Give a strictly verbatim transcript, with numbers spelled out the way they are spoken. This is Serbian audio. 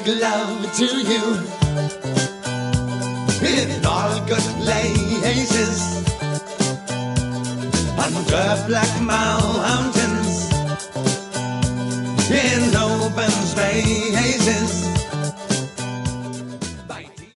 make love to you in all good places under Black Mountain.